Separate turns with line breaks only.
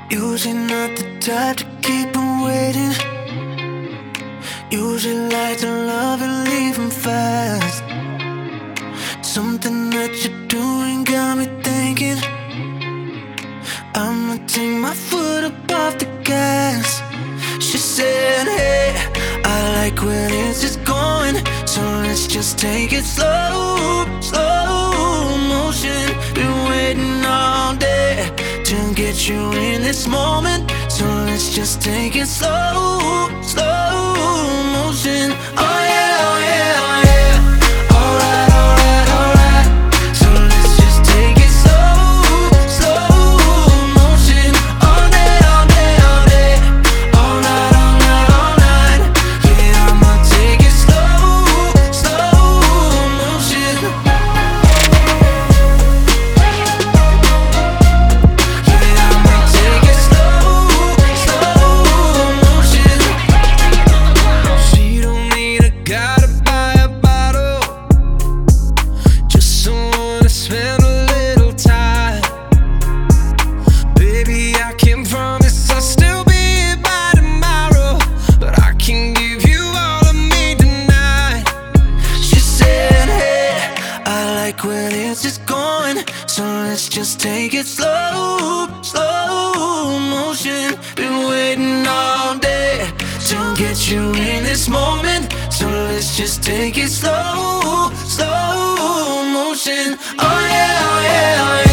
Usually not the type to keep on waiting. Usually like to love and leave 'em fast. Something that you're doing got me thinking I'ma take my foot up off the gas. She said, hey, I like where this is going, so let's just take it slow, slow motion. Been waiting all day to get you in this moment, so let's just take it slow, slow motion. Oh yeah, oh yeah, oh yeah. Alright, alright, alright. So let's just take it slow, slow motion. All day, all day, all day. All night, all night, all night. Yeah, I'ma take it slow, slow motion. Yeah, I'ma take it slow, slow motion. She don't need a guy to buy a bottle, just someone to spend a little time. Baby, I can't promise I'll still be here by tomorrow, but I can give you all of me tonight. She said, hey, I like where this is going, so let's just take it slow, slow motion. Been waiting all day to get you in this moment, so let's just take it slow, slow motion. Oh yeah, oh yeah, oh yeah.